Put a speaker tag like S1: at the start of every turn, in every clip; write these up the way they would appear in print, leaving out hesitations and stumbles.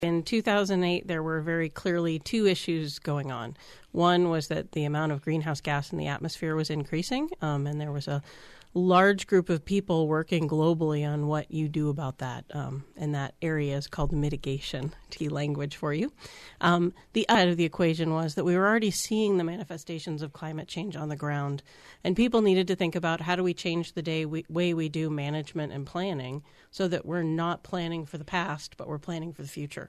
S1: In 2008, there were very clearly two issues going on. One was that the amount of greenhouse gas in the atmosphere was increasing, and there was a large group of people working globally on what you do about that. And that area is called mitigation, key language for you. The other side of the equation was that we were already seeing the manifestations of climate change on the ground, and people needed to think about how do we change the way we do management and planning so that we're not planning for the past, but we're planning for the future.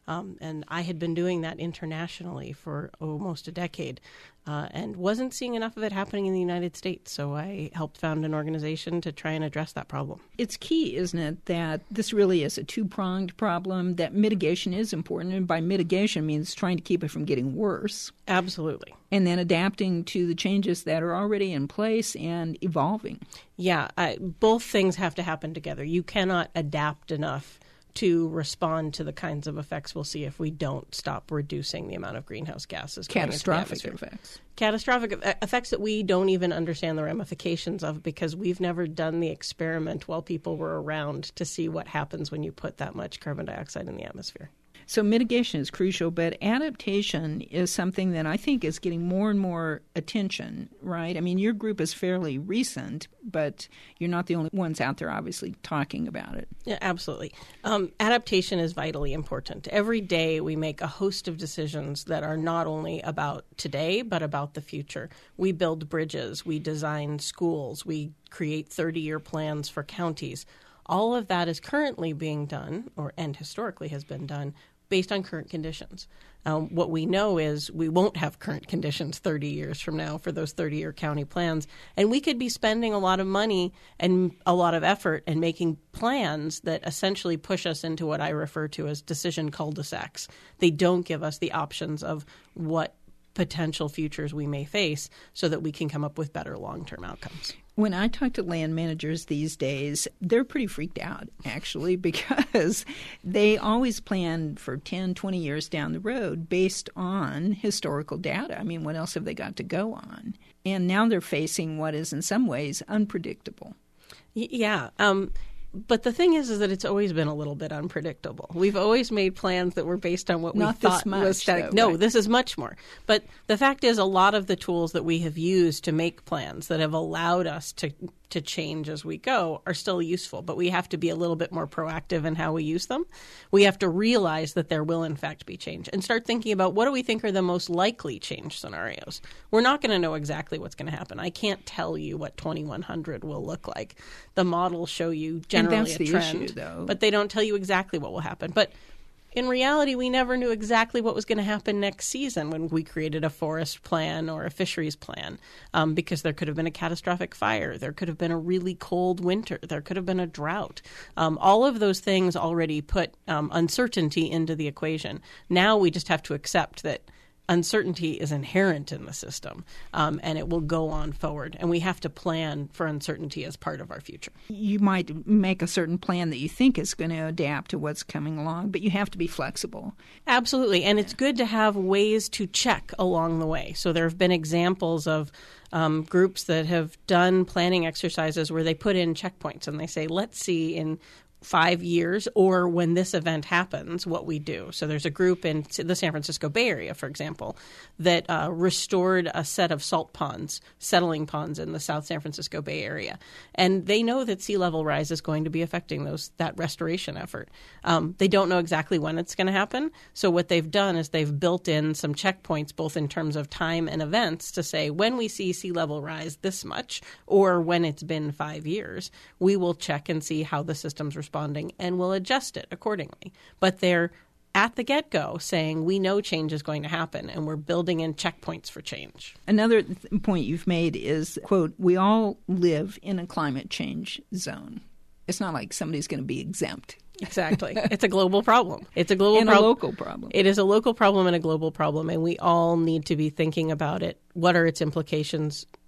S1: And I had been doing that internationally for almost a decade and wasn't seeing enough of it happening in the United States. So I helped found an organization to try and address that problem.
S2: It's key, isn't it, that this really is a two-pronged problem, that mitigation is important. And by mitigation means trying to keep it from getting worse.
S1: Absolutely.
S2: And then adapting to the changes that are already in place and evolving.
S1: Yeah, both things have to happen together. You cannot adapt enough to respond to the kinds of effects we'll see if we don't stop reducing the amount of greenhouse gases.
S2: Catastrophic effects.
S1: Catastrophic effects that we don't even understand the ramifications of because we've never done the experiment while people were around to see what happens when you put that much carbon dioxide in the atmosphere.
S2: So mitigation is crucial, but adaptation is something that I think is getting more and more attention, right? I mean, your group is fairly recent, but you're not the only ones out there obviously talking about it.
S1: Yeah, absolutely. Adaptation is vitally important. Every day we make a host of decisions that are not only about today, but about the future. We build bridges, we design schools, we create 30-year plans for counties. All of that is currently being done, and historically has been done, based on current conditions. What we know is we won't have current conditions 30 years from now for those 30-year county plans. And we could be spending a lot of money and a lot of effort and making plans that essentially push us into what I refer to as decision cul-de-sacs. They don't give us the options of what potential futures we may face so that we can come up with better long-term outcomes.
S2: When I talk to land managers these days, they're pretty freaked out, actually, because they always plan for 10, 20 years down the road based on historical data. I mean, what else have they got to go on? And now they're facing what is in some ways unpredictable.
S1: Yeah. But the thing is that it's always been a little bit unpredictable. We've always made plans that were based on what we thought was static. No, right. This is much more. But the fact is a lot of the tools that we have used to make plans that have allowed us to change as we go are still useful. But we have to be a little bit more proactive in how we use them. We have to realize that there will, in fact, be change and start thinking about what do we think are the most likely change scenarios. We're not going to know exactly what's going to happen. I can't tell you what 2100 will look like. The models show you generally a trend,
S2: issue, though.
S1: But they don't tell you exactly what will happen. But in reality, we never knew exactly what was going to happen next season when we created a forest plan or a fisheries plan because there could have been a catastrophic fire. There could have been a really cold winter. There could have been a drought. All of those things already put uncertainty into the equation. Now we just have to accept that uncertainty is inherent in the system, and it will go on forward. And we have to plan for uncertainty as part of our future.
S2: You might make a certain plan that you think is going to adapt to what's coming along, but you have to be flexible.
S1: Absolutely. And it's good to have ways to check along the way. So there have been examples of groups that have done planning exercises where they put in checkpoints and they say, let's see in 5 years or when this event happens, what we do. So there's a group in the San Francisco Bay Area, for example, that restored a set of salt ponds, settling ponds in the South San Francisco Bay Area. And they know that sea level rise is going to be affecting that restoration effort. They don't know exactly when it's going to happen. So what they've done is they've built in some checkpoints, both in terms of time and events, to say when we see sea level rise this much or when it's been 5 years, we will check and see how the system's responding and will adjust it accordingly. But they're at the get-go saying we know change is going to happen and we're building in checkpoints for change.
S2: Another point you've made is, quote, we all live in a climate change zone. It's not like somebody's going to be exempt.
S1: Exactly. It's a global problem. It's a global
S2: problem. And a local problem.
S1: It is a local problem and a global problem, and we all need to be thinking about it. What are its implications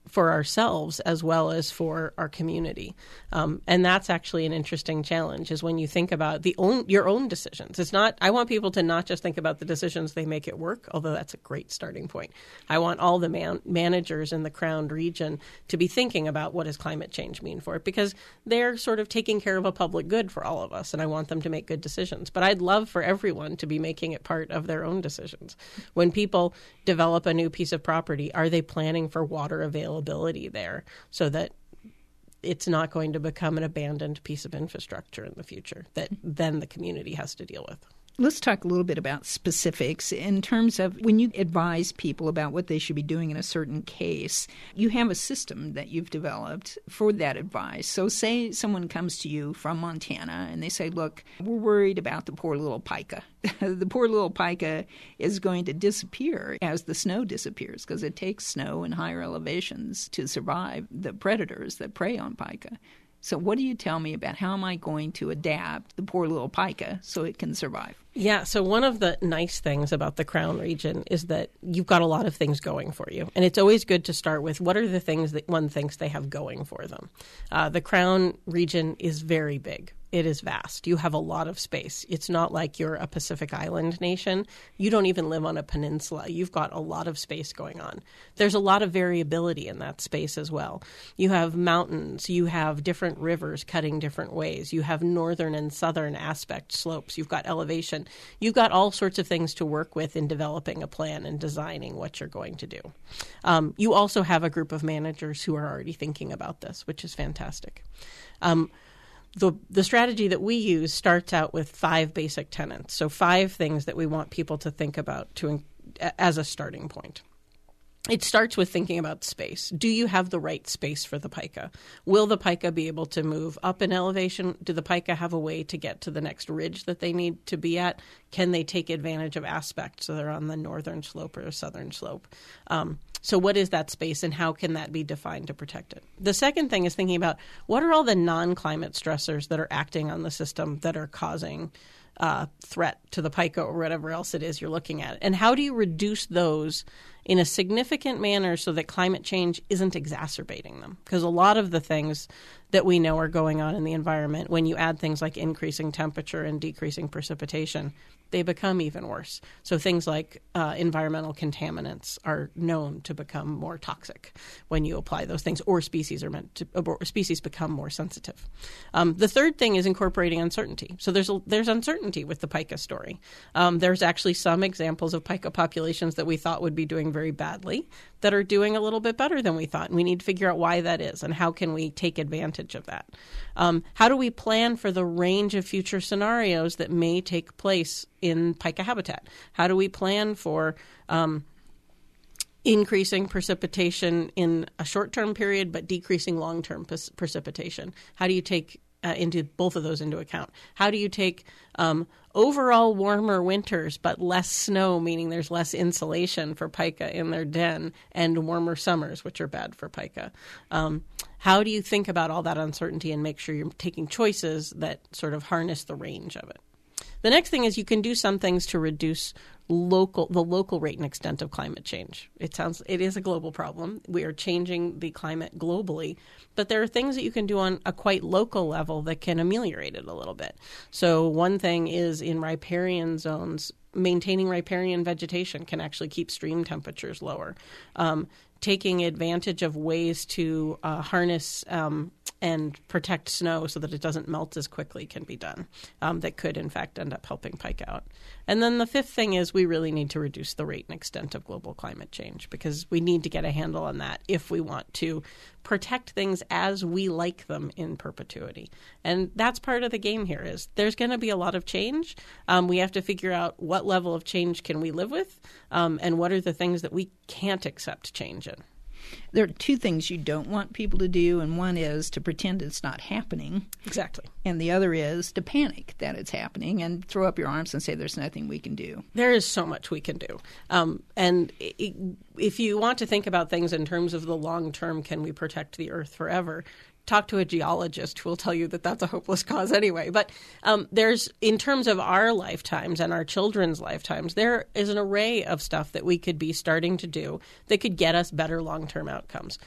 S1: for ourselves as well as for our community. And that's actually an interesting challenge, is when you think about your own decisions. It's not, I want people to not just think about the decisions they make at work, although that's a great starting point. I want all the managers in the Crown region to be thinking about what does climate change mean for it, because they're sort of taking care of a public good for all of us, and I want them to make good decisions. But I'd love for everyone to be making it part of their own decisions. When people develop a new piece of property, are they planning for water availability there so that it's not going to become an abandoned piece of infrastructure in the future that then the community has to deal with?
S2: Let's talk a little bit about specifics in terms of when you advise people about what they should be doing in a certain case. You have a system that you've developed for that advice. So say someone comes to you from Montana and they say, look, we're worried about the poor little pika. The poor little pika is going to disappear as the snow disappears, because it takes snow in higher elevations to survive the predators that prey on pika. So what do you tell me about how am I going to adapt the poor little pika so it can survive?
S1: Yeah, so one of the nice things about the Crown region is that you've got a lot of things going for you. And it's always good to start with what are the things that one thinks they have going for them. The Crown region is very big. It is vast. You have a lot of space. It's not like you're a Pacific Island nation. You don't even live on a peninsula. You've got a lot of space going on. There's a lot of variability in that space as well. You have mountains. You have different rivers cutting different ways. You have northern and southern aspect slopes. You've got elevation. You've got all sorts of things to work with in developing a plan and designing what you're going to do. You also have a group of managers who are already thinking about this, which is fantastic. The strategy that we use starts out with 5 basic tenets. So 5 things that we want people to think about as a starting point. It starts with thinking about space. Do you have the right space for the pika? Will the pika be able to move up in elevation? Do the pika have a way to get to the next ridge that they need to be at? Can they take advantage of aspects so they're on the northern slope or the southern slope? So what is that space and how can that be defined to protect it? The second thing is thinking about what are all the non-climate stressors that are acting on the system that are causing threat to the pika or whatever else it is you're looking at. And how do you reduce those in a significant manner so that climate change isn't exacerbating them? Because a lot of the things that we know are going on in the environment, when you add things like increasing temperature and decreasing precipitation, they become even worse. So things like environmental contaminants are known to become more toxic when you apply those things, or species become more sensitive. The third thing is incorporating uncertainty. So there's uncertainty with the pika story. There's actually some examples of pika populations that we thought would be doing very badly that are doing a little bit better than we thought. And we need to figure out why that is and how can we take advantage of that. How do we plan for the range of future scenarios that may take place in pika habitat? How do we plan for increasing precipitation in a short-term period but decreasing long-term precipitation? How do you take into both of those into account? How do you take overall warmer winters but less snow, meaning there's less insulation for pika in their den, and warmer summers, which are bad for pika? How do you think about all that uncertainty and make sure you're taking choices that sort of harness the range of it? The next thing is you can do some things to reduce the local rate and extent of climate change. It is a global problem. We are changing the climate globally, but there are things that you can do on a quite local level that can ameliorate it a little bit. So one thing is in riparian zones, maintaining riparian vegetation can actually keep stream temperatures lower. Taking advantage of ways to harness and protect snow so that it doesn't melt as quickly can be done. That could, in fact, end up helping pika out. And then the fifth thing is we really need to reduce the rate and extent of global climate change, because we need to get a handle on that if we want to protect things as we like them in perpetuity. And that's part of the game here is there's going to be a lot of change. We have to figure out what level of change can we live with and what are the things that we can't accept change in.
S2: There are 2 things you don't want people to do, and one is to pretend it's not happening.
S1: Exactly.
S2: And the other is to panic that it's happening and throw up your arms and say there's nothing we can do.
S1: There is so much we can do. And if you want to think about things in terms of the long term, can we protect the Earth forever? Talk to a geologist who will tell you that that's a hopeless cause anyway. But there's, in terms of our lifetimes and our children's lifetimes, there is an array of stuff that we could be starting to do that could get us better long-term outcomes.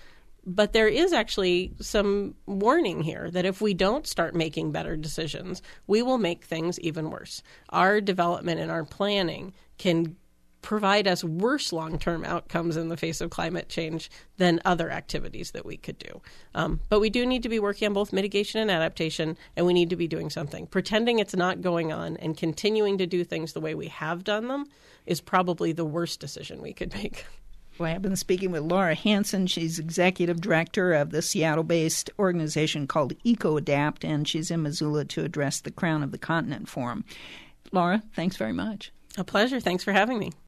S1: But there is actually some warning here that if we don't start making better decisions, we will make things even worse. Our development and our planning can provide us worse long-term outcomes in the face of climate change than other activities that we could do. But we do need to be working on both mitigation and adaptation, and we need to be doing something. Pretending it's not going on and continuing to do things the way we have done them is probably the worst decision we could make.
S2: Well, I've been speaking with Laura Hansen. She's executive director of the Seattle-based organization called EcoAdapt, and she's in Missoula to address the Crown of the Continent Forum. Laura, thanks very much.
S1: A pleasure. Thanks for having me.